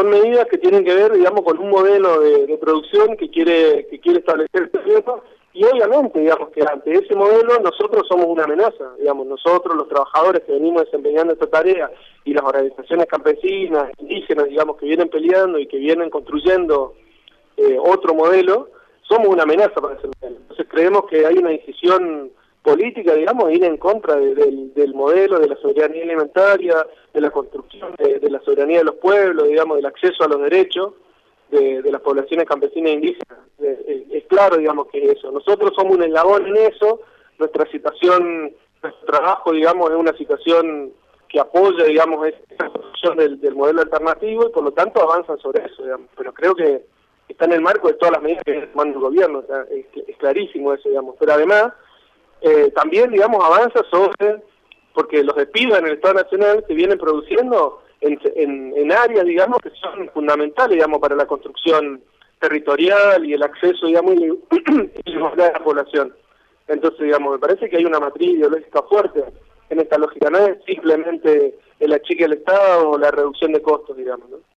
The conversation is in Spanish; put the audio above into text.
son medidas que tienen que ver, digamos, con un modelo de producción que quiere establecer este gobierno, y obviamente, digamos, que ante ese modelo nosotros somos una amenaza, digamos, nosotros los trabajadores que venimos desempeñando esta tarea y las organizaciones campesinas, indígenas, digamos, que vienen peleando y que vienen construyendo otro modelo, somos una amenaza para ese modelo. Entonces creemos que hay una decisión política, digamos, de ir en contra del modelo, de la soberanía alimentaria, de la construcción de la soberanía de los pueblos, digamos, del acceso a los derechos de las poblaciones campesinas e indígenas. Es claro, digamos, que eso. Nosotros somos un eslabón en eso, nuestra situación, nuestro trabajo, digamos, es una situación que apoya, digamos, esa construcción del modelo alternativo y por lo tanto avanzan sobre eso, digamos. Pero creo que está en el marco de todas las medidas que tomando el gobierno, o sea, es clarísimo eso, digamos. Pero además, también, digamos, avanza sobre, porque los despidos en el Estado Nacional se vienen produciendo en áreas, digamos, que son fundamentales, digamos, para la construcción territorial y el acceso, digamos, y la de la población. Entonces, digamos, me parece que hay una matriz ideológica fuerte en esta lógica, no es simplemente el achique del Estado o la reducción de costos, digamos, ¿no?